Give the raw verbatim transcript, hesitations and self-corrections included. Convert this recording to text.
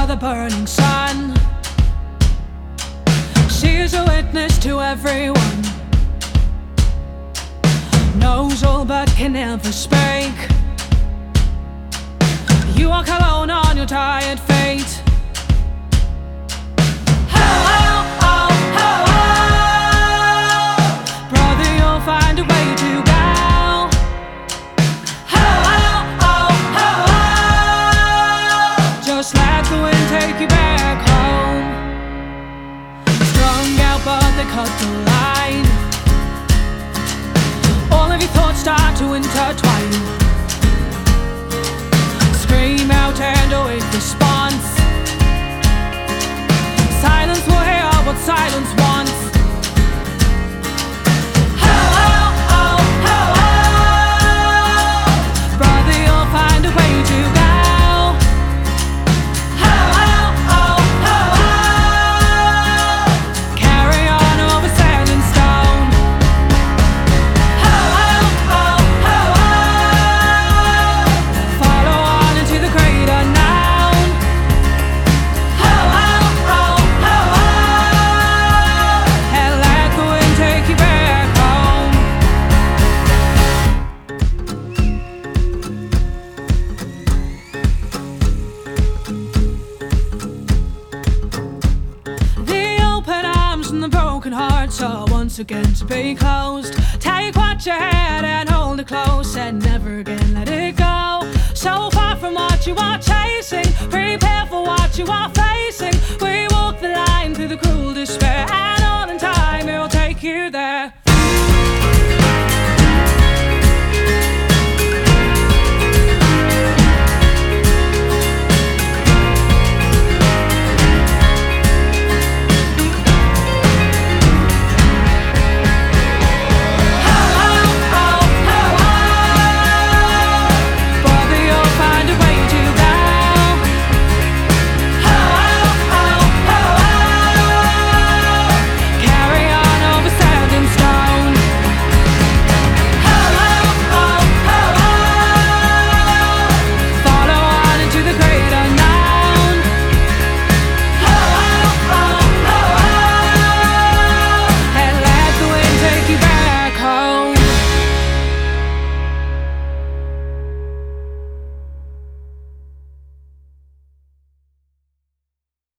the burning sun. She is a witness to everyone, knows all but can never speak. You walk alone on your tired feet. Just let the wind take you back home. Strung out but they cut the line. All of your thoughts start to intertwine. Scream out and await response. Silence will hear what silence wants. Brother, you'll find a way to go. And the broken hearts are once again to be closed. Take what you had and hold it close, and never again let it go. So far from what you are chasing, prepare for what you are facing. We walk the line through the cruel despair.